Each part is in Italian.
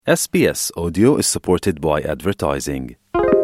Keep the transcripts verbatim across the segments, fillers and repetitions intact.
S B S Audio is supported by advertising.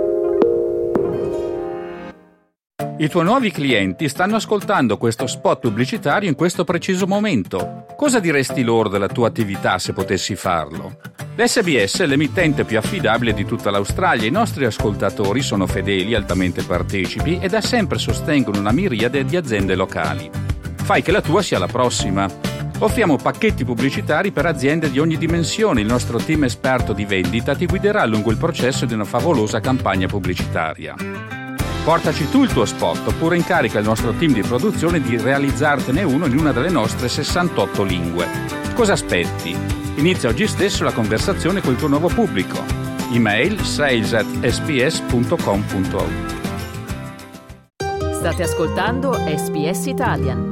I tuoi nuovi clienti stanno ascoltando questo spot pubblicitario in questo preciso momento. Cosa diresti loro della tua attività se potessi farlo? L'S B S è l'emittente più affidabile di tutta l'Australia. I nostri ascoltatori sono fedeli, altamente partecipi e da sempre sostengono una miriade di aziende locali. Fai che la tua sia la prossima. Offriamo pacchetti pubblicitari per aziende di ogni dimensione. Il nostro team esperto di vendita ti guiderà lungo il processo di una favolosa campagna pubblicitaria. Portaci tu il tuo spot oppure incarica il nostro team di produzione di realizzartene uno in una delle nostre sessantotto lingue. Cosa aspetti? Inizia oggi stesso la conversazione col tuo nuovo pubblico. Email sales at s b s punto com punto a u. State ascoltando S B S Italian.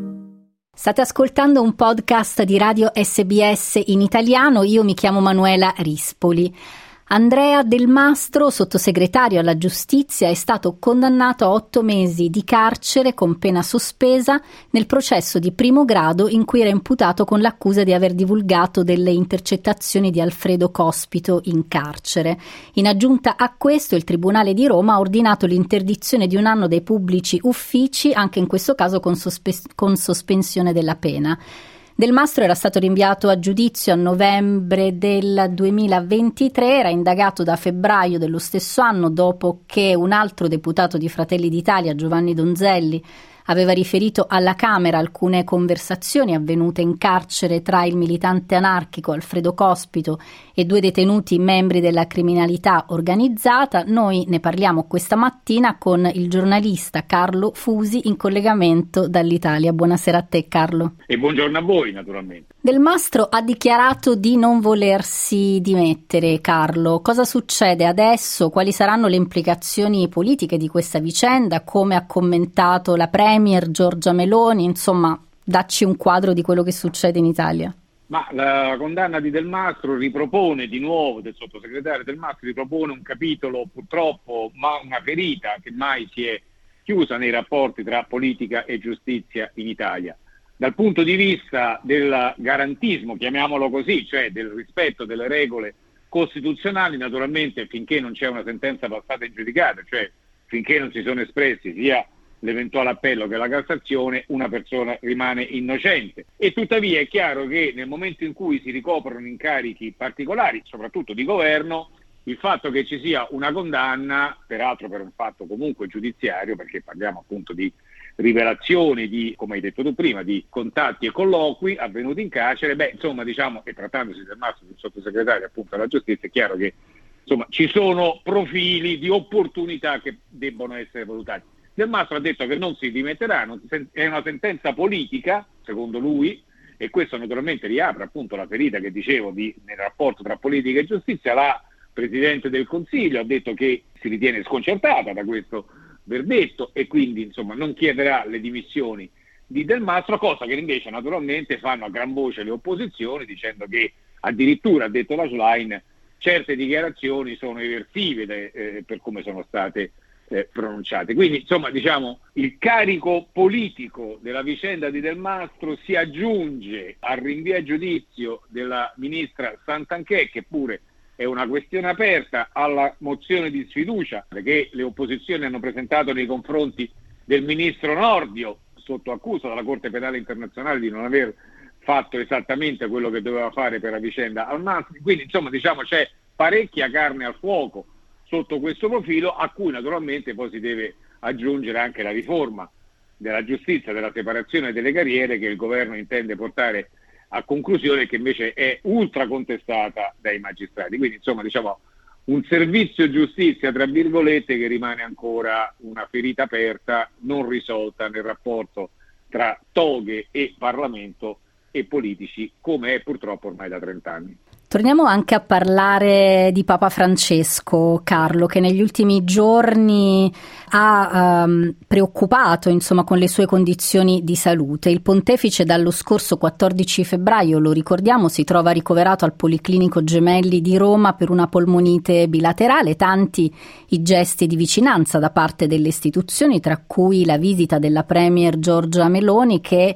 State ascoltando un podcast di Radio S B S in italiano. Io mi chiamo Manuela Rispoli. Andrea Del Mastro, sottosegretario alla giustizia, è stato condannato a otto mesi di carcere con pena sospesa nel processo di primo grado in cui era imputato con l'accusa di aver divulgato delle intercettazioni di Alfredo Cospito in carcere. In aggiunta a questo, il Tribunale di Roma ha ordinato l'interdizione di un anno dei pubblici uffici, anche in questo caso con, sospe- con sospensione della pena. Del Mastro era stato rinviato a giudizio a novembre del duemilaventitré, era indagato da febbraio dello stesso anno dopo che un altro deputato di Fratelli d'Italia, Giovanni Donzelli, aveva riferito alla Camera alcune conversazioni avvenute in carcere tra il militante anarchico Alfredo Cospito e due detenuti membri della criminalità organizzata. Noi ne parliamo questa mattina con il giornalista Carlo Fusi in collegamento dall'Italia. Buonasera a te, Carlo. E buongiorno a voi, naturalmente. Del Mastro ha dichiarato di non volersi dimettere, Carlo. Cosa succede adesso? Quali saranno le implicazioni politiche di questa vicenda? Come ha commentato la Premier Giorgia Meloni? Insomma, dacci un quadro di quello che succede in Italia. Ma la condanna di Del Mastro ripropone di nuovo, del sottosegretario Del Mastro, ripropone un capitolo purtroppo, ma una ferita che mai si è chiusa nei rapporti tra politica e giustizia in Italia. Dal punto di vista del garantismo, chiamiamolo così, cioè del rispetto delle regole costituzionali, naturalmente finché non c'è una sentenza passata in giudicato, cioè finché non si sono espressi sia l'eventuale appello che la Cassazione, una persona rimane innocente. E tuttavia è chiaro che nel momento in cui si ricoprono incarichi particolari, soprattutto di governo, il fatto che ci sia una condanna, peraltro per un fatto comunque giudiziario, perché parliamo appunto di rivelazioni di, come hai detto tu prima, di contatti e colloqui avvenuti in carcere, beh, insomma, diciamo, e trattandosi del Mastro, del sottosegretario appunto alla giustizia, è chiaro che insomma ci sono profili di opportunità che debbono essere valutati. Del Mastro ha detto che non si dimetterà, non si, è una sentenza politica, secondo lui, e questo naturalmente riapre appunto la ferita che dicevo di, nel rapporto tra politica e giustizia. La Presidente del Consiglio ha detto che si ritiene sconcertata da questo verdetto e quindi insomma non chiederà le dimissioni di Del Mastro, cosa che invece naturalmente fanno a gran voce le opposizioni, dicendo che addirittura, ha detto la Schlein, certe dichiarazioni sono eversive eh, per come sono state eh, pronunciate. Quindi insomma diciamo il carico politico della vicenda di Del Mastro si aggiunge al rinvio a giudizio della ministra Santanchè, che pure è una questione aperta, alla mozione di sfiducia che le opposizioni hanno presentato nei confronti del ministro Nordio, sotto accusa dalla Corte Penale Internazionale di non aver fatto esattamente quello che doveva fare per la vicenda al Mastro. Quindi insomma diciamo c'è parecchia carne al fuoco sotto questo profilo, a cui naturalmente poi si deve aggiungere anche la riforma della giustizia, della separazione delle carriere che il governo intende portare a conclusione, che invece è ultra contestata dai magistrati. Quindi insomma diciamo un servizio giustizia tra virgolette che rimane ancora una ferita aperta non risolta nel rapporto tra toghe e Parlamento e politici, come è purtroppo ormai da trent'anni. Torniamo anche a parlare di Papa Francesco, Carlo, che negli ultimi giorni ha um, preoccupato insomma con le sue condizioni di salute. Il pontefice dallo scorso quattordici febbraio, lo ricordiamo, si trova ricoverato al Policlinico Gemelli di Roma per una polmonite bilaterale. Tanti i gesti di vicinanza da parte delle istituzioni, tra cui la visita della Premier Giorgia Meloni, che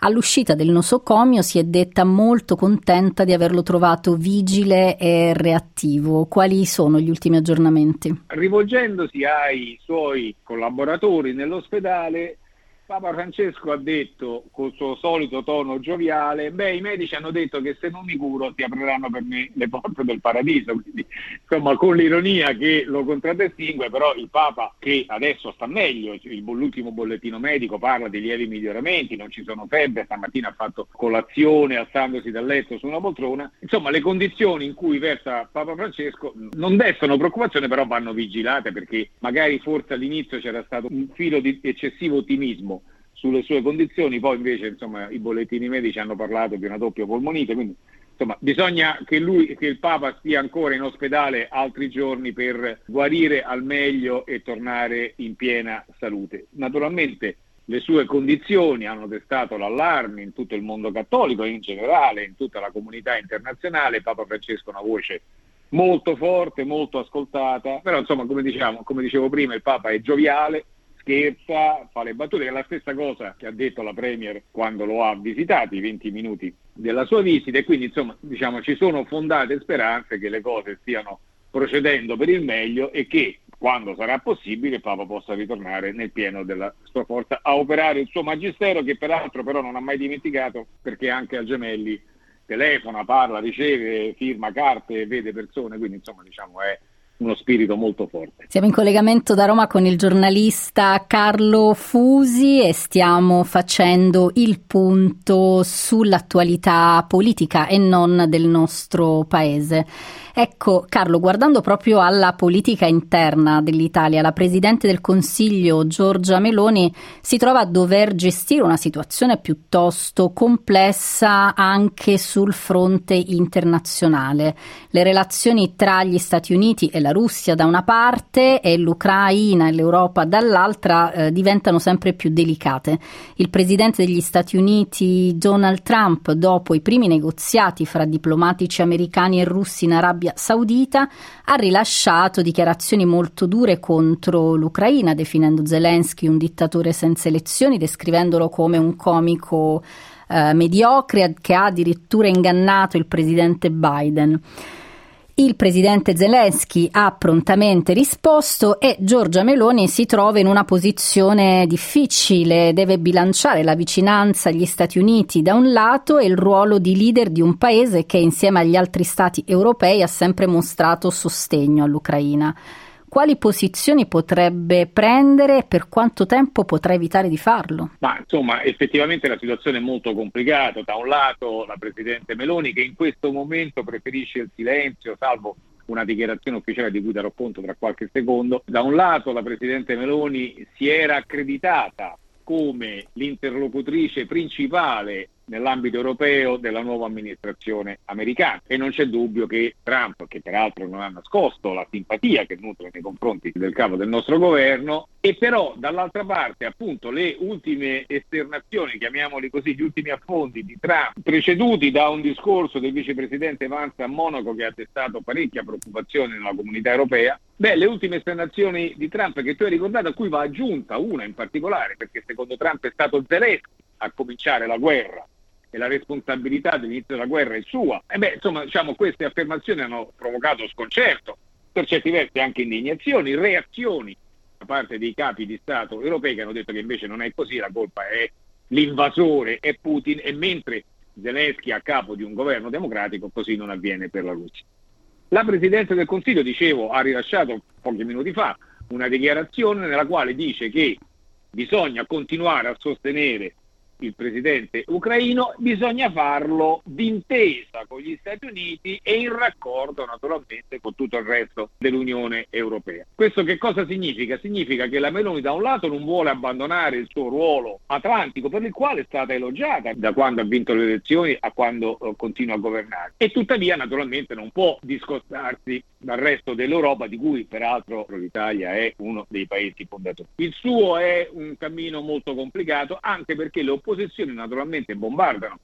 All'uscita del nosocomio si è detta molto contenta di averlo trovato vigile e reattivo. Quali sono gli ultimi aggiornamenti? Rivolgendosi ai suoi collaboratori nell'ospedale, Papa Francesco ha detto col suo solito tono gioviale: beh, i medici hanno detto che se non mi curo si apriranno per me le porte del paradiso. Quindi, insomma, con l'ironia che lo contraddistingue, però il Papa, che adesso sta meglio, il, l'ultimo bollettino medico parla di lievi miglioramenti, non ci sono febbre, stamattina ha fatto colazione alzandosi dal letto su una poltrona. Insomma, le condizioni in cui versa Papa Francesco non destano preoccupazione, però vanno vigilate, perché magari forse all'inizio c'era stato un filo di eccessivo ottimismo sulle sue condizioni, poi invece insomma i bollettini medici hanno parlato di una doppia polmonite, quindi insomma bisogna che lui, che il Papa stia ancora in ospedale altri giorni per guarire al meglio e tornare in piena salute. Naturalmente le sue condizioni hanno destato l'allarme in tutto il mondo cattolico e in generale in tutta la comunità internazionale. Papa Francesco ha una voce molto forte, molto ascoltata, però insomma come diciamo, come dicevo prima, il Papa è gioviale, scherza, fa le battute, che è la stessa cosa che ha detto la Premier quando lo ha visitato, i venti minuti della sua visita, e quindi insomma diciamo ci sono fondate speranze che le cose stiano procedendo per il meglio e che quando sarà possibile il Papa possa ritornare nel pieno della sua forza a operare il suo magistero, che peraltro però non ha mai dimenticato, perché anche a Gemelli telefona, parla, riceve, firma carte, vede persone, quindi insomma diciamo è uno spirito molto forte. Siamo in collegamento da Roma con il giornalista Carlo Fusi e stiamo facendo il punto sull'attualità politica e non del nostro paese. Ecco Carlo, guardando proprio alla politica interna dell'Italia, la Presidente del Consiglio Giorgia Meloni si trova a dover gestire una situazione piuttosto complessa anche sul fronte internazionale. Le relazioni tra gli Stati Uniti e la Russia da una parte e l'Ucraina e l'Europa dall'altra eh, diventano sempre più delicate. Il Presidente degli Stati Uniti Donald Trump, dopo i primi negoziati fra diplomatici americani e russi in Arabia Saudita, ha rilasciato dichiarazioni molto dure contro l'Ucraina, definendo Zelensky un dittatore senza elezioni, descrivendolo come un comico eh, mediocre che ha addirittura ingannato il presidente Biden. Il presidente Zelensky ha prontamente risposto e Giorgia Meloni si trova in una posizione difficile, deve bilanciare la vicinanza agli Stati Uniti da un lato e il ruolo di leader di un paese che insieme agli altri stati europei ha sempre mostrato sostegno all'Ucraina. Quali posizioni potrebbe prendere e per quanto tempo potrà evitare di farlo? Ma insomma, effettivamente la situazione è molto complicata. Da un lato la Presidente Meloni, che in questo momento preferisce il silenzio, salvo una dichiarazione ufficiale di cui darò conto tra qualche secondo. Da un lato la Presidente Meloni si era accreditata come l'interlocutrice principale nell'ambito europeo della nuova amministrazione americana, e non c'è dubbio che Trump, che peraltro non ha nascosto la simpatia che nutre nei confronti del capo del nostro governo, e però dall'altra parte appunto le ultime esternazioni, chiamiamoli così, gli ultimi affondi di Trump, preceduti da un discorso del vicepresidente Vance a Monaco che ha destato parecchia preoccupazione nella comunità europea. Beh, le ultime esternazioni di Trump che tu hai ricordato, a cui va aggiunta una in particolare, perché secondo Trump è stato Zelensky a cominciare la guerra e la responsabilità dell'inizio della guerra è sua. E beh, insomma, diciamo, queste affermazioni hanno provocato sconcerto, per certi versi anche indignazioni, reazioni da parte dei capi di Stato europei che hanno detto che invece non è così, la colpa è l'invasore, è Putin, e mentre Zelensky è a capo di un governo democratico, così non avviene per la Russia. La Presidente del Consiglio, dicevo, ha rilasciato pochi minuti fa una dichiarazione nella quale dice che bisogna continuare a sostenere il presidente ucraino, bisogna farlo d'intesa con gli Stati Uniti e in raccordo naturalmente con tutto il resto dell'Unione Europea. Questo che cosa significa? Significa che la Meloni da un lato non vuole abbandonare il suo ruolo atlantico, per il quale è stata elogiata da quando ha vinto le elezioni a quando uh, continua a governare, e tuttavia naturalmente non può discostarsi dal resto dell'Europa, di cui peraltro l'Italia è uno dei paesi fondatori. Il suo è un cammino molto complicato, anche perché le opposizioni naturalmente bombardano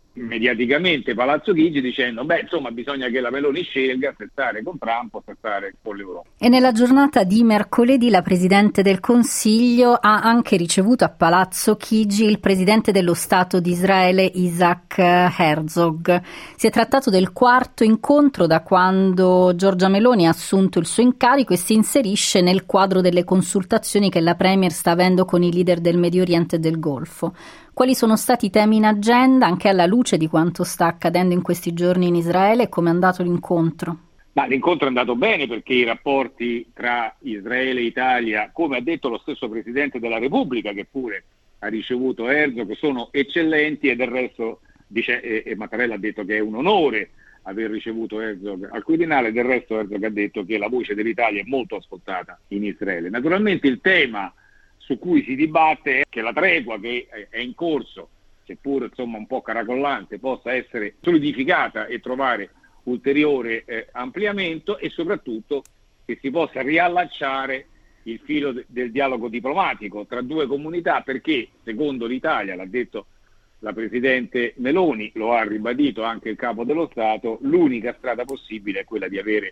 mediaticamente Palazzo Chigi dicendo beh insomma bisogna che la Meloni scelga se stare con Trump o se stare con l'Europa. E nella giornata di mercoledì la Presidente del Consiglio ha anche ricevuto a Palazzo Chigi il Presidente dello Stato di Israele Isaac Herzog. Si è trattato del quarto incontro da quando Giorgia Meloni ha assunto il suo incarico e si inserisce nel quadro delle consultazioni che la Premier sta avendo con i leader del Medio Oriente e del Golfo. Quali sono stati i temi in agenda, anche alla luce di quanto sta accadendo in questi giorni in Israele, e come è andato l'incontro? Ma l'incontro è andato bene perché i rapporti tra Israele e Italia, come ha detto lo stesso Presidente della Repubblica, che pure ha ricevuto Herzog, sono eccellenti, e del resto dice, e, e Mattarella ha detto che è un onore aver ricevuto Herzog al Quirinale, del resto Herzog ha detto che la voce dell'Italia è molto ascoltata in Israele. Naturalmente il tema su cui si dibatte è che la tregua che è in corso, seppur insomma un po' caracollante, possa essere solidificata e trovare ulteriore eh, ampliamento, e soprattutto che si possa riallacciare il filo de- del dialogo diplomatico tra due comunità, perché secondo l'Italia, l'ha detto la Presidente Meloni, lo ha ribadito anche il Capo dello Stato, l'unica strada possibile è quella di avere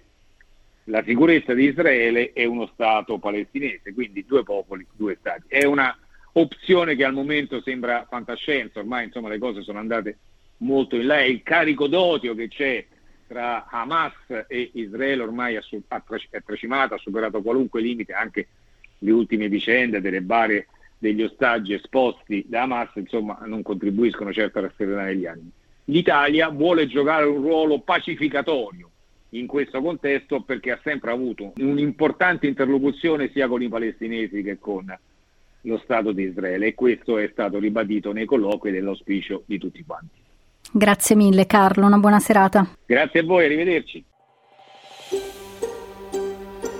la sicurezza di Israele e uno Stato palestinese, quindi due popoli, due Stati. È una opzione che al momento sembra fantascienza, ormai insomma le cose sono andate molto in là, e il carico d'odio che c'è tra Hamas e Israele ormai è tracimato, ha superato qualunque limite, anche le ultime vicende delle bare degli ostaggi esposti da Hamas insomma non contribuiscono certo a rasserenare gli animi. L'Italia vuole giocare un ruolo pacificatorio in questo contesto, perché ha sempre avuto un'importante interlocuzione sia con i palestinesi che con lo Stato di Israele, e questo è stato ribadito nei colloqui dell'auspicio di tutti quanti. Grazie mille Carlo, una buona serata. Grazie a voi, arrivederci.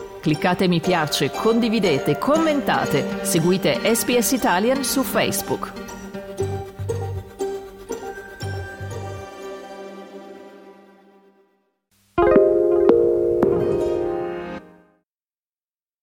Cliccate mi piace, condividete, commentate, seguite S B S Italian su Facebook.